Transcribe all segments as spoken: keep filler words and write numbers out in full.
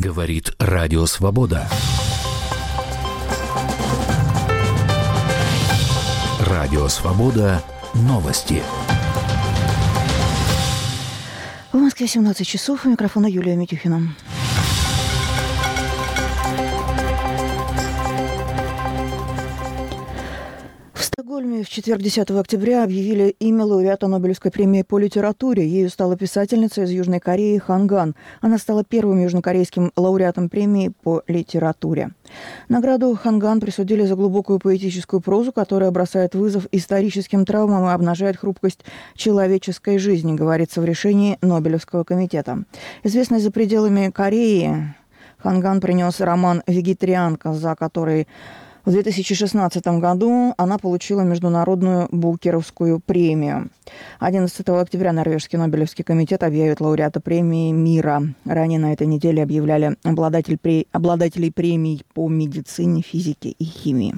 Говорит Радио Свобода. Радио Свобода. Новости. В Москве семнадцать часов. У микрофона Юлия Митюхина. В Стокгольме в четверг, десятого октября, объявили имя лауреата Нобелевской премии по литературе. Ею стала писательница из Южной Кореи Хан Ган. Она стала первым южнокорейским лауреатом премии по литературе. Награду Хан Ган присудили за глубокую поэтическую прозу, которая бросает вызов историческим травмам и обнажает хрупкость человеческой жизни, говорится в решении Нобелевского комитета. Известный за пределами Кореи, Хан Ган принес роман «Вегетарианка», за который в две тысячи шестнадцатом году она получила международную Букеровскую премию. одиннадцатого октября Норвежский Нобелевский комитет объявит лауреата премии мира. Ранее на этой неделе объявляли обладатель пре... обладателей премий по медицине, физике и химии.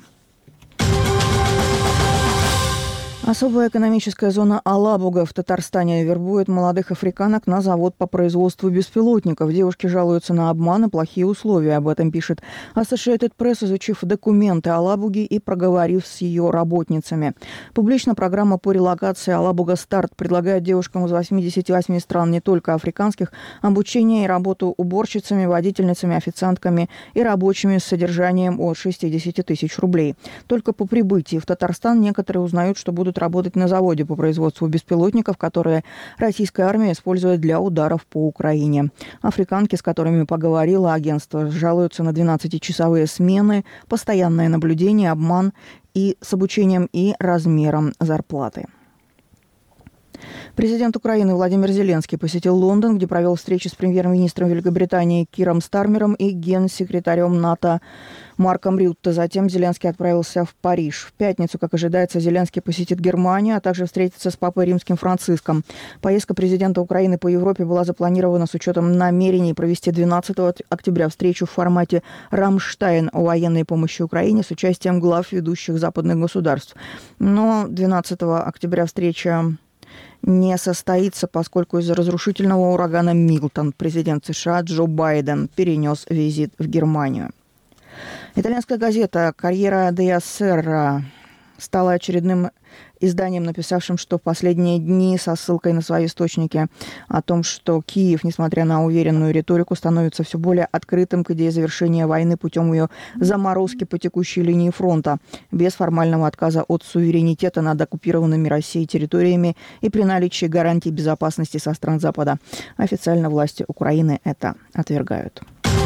Особая экономическая зона Алабуга в Татарстане вербует молодых африканок на завод по производству беспилотников. Девушки жалуются на обман и плохие условия. Об этом пишет Associated Press, изучив документы Алабуги и проговорив с ее работницами. Публично программа по релокации Алабуга Старт предлагает девушкам из восьмидесяти восьми стран, не только африканских, обучение и работу уборщицами, водительницами, официантками и рабочими с содержанием от шестидесяти тысяч рублей. Только по прибытии в Татарстан некоторые узнают, что будут работать на заводе по производству беспилотников, которые российская армия использует для ударов по Украине. Африканки, с которыми поговорило агентство, жалуются на двенадцатичасовые смены, постоянное наблюдение, обман и с обучением и размером зарплаты. Президент Украины Владимир Зеленский посетил Лондон, где провел встречи с премьер-министром Великобритании Киром Стармером и генсекретарем НАТО Марком Рютте. Затем Зеленский отправился в Париж. В пятницу, как ожидается, Зеленский посетит Германию, а также встретится с папой римским Франциском. Поездка президента Украины по Европе была запланирована с учетом намерений провести двенадцатого октября встречу в формате «Рамштайн» о военной помощи Украине с участием глав ведущих западных государств. Но двенадцатого октября встреча не состоится, поскольку из-за разрушительного урагана Милтон президент США Джо Байден перенес визит в Германию. Итальянская газета «Корьера де Серра» стала очередным изданием, написавшим, что в последние дни, со ссылкой на свои источники о том, что Киев, несмотря на уверенную риторику, становится все более открытым к идее завершения войны путем ее заморозки по текущей линии фронта, без формального отказа от суверенитета над оккупированными Россией территориями и при наличии гарантий безопасности со стран Запада. Официально власти Украины это отвергают.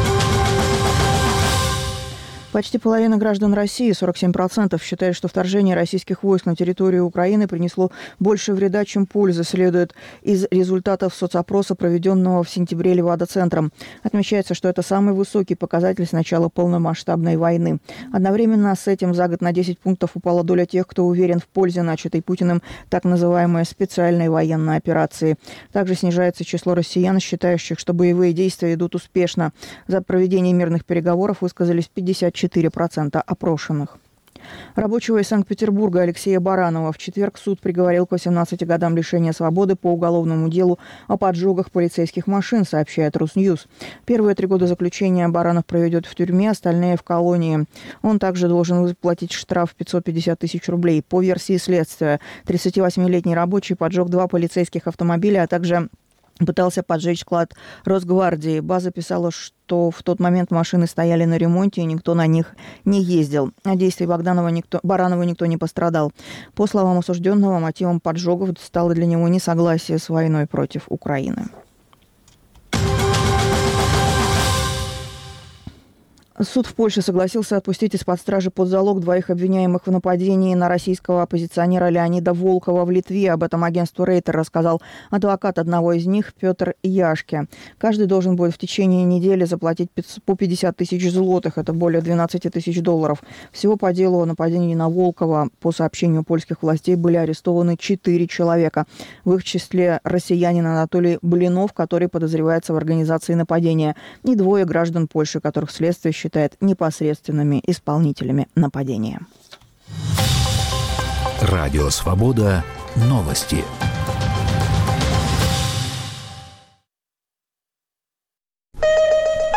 Почти половина граждан России, сорок семь процентов, считают, что вторжение российских войск на территорию Украины принесло больше вреда, чем пользы, следует из результатов соцопроса, проведенного в сентябре Левада-центром. Отмечается, что это самый высокий показатель с начала полномасштабной войны. Одновременно с этим за год на десять пунктов упала доля тех, кто уверен в пользе начатой Путиным так называемой специальной военной операции. Также снижается число россиян, считающих, что боевые действия идут успешно. За проведение мирных переговоров высказались пятьдесят четыре процента опрошенных. Рабочего из Санкт-Петербурга Алексея Баранова в четверг суд приговорил к восемнадцати годам лишения свободы по уголовному делу о поджогах полицейских машин, сообщает Русньюз. Первые три года заключения Баранов проведет в тюрьме, остальные в колонии. Он также должен выплатить штраф пятьсот пятьдесят тысяч рублей. По версии следствия, тридцативосьмилетний рабочий поджег два полицейских автомобиля, а также пытался поджечь склад Росгвардии. База писала, что в тот момент машины стояли на ремонте, и никто на них не ездил. От действий Богданова никто, Баранова никто не пострадал. По словам осужденного, мотивом поджогов стало для него несогласие с войной против Украины. Суд в Польше согласился отпустить из-под стражи под залог двоих обвиняемых в нападении на российского оппозиционера Леонида Волкова в Литве. Об этом агентству Рейтер рассказал адвокат одного из них Петр Яшке. Каждый должен будет в течение недели заплатить по пятьдесят тысяч злотых, это более двенадцать тысяч долларов. Всего по делу о нападении на Волкова, по сообщению польских властей, были арестованы четыре человека. В их числе россиянин Анатолий Блинов, который подозревается в организации нападения, и двое граждан Польши, которых следствие считает непосредственными исполнителями нападения. Радио Свобода. Новости.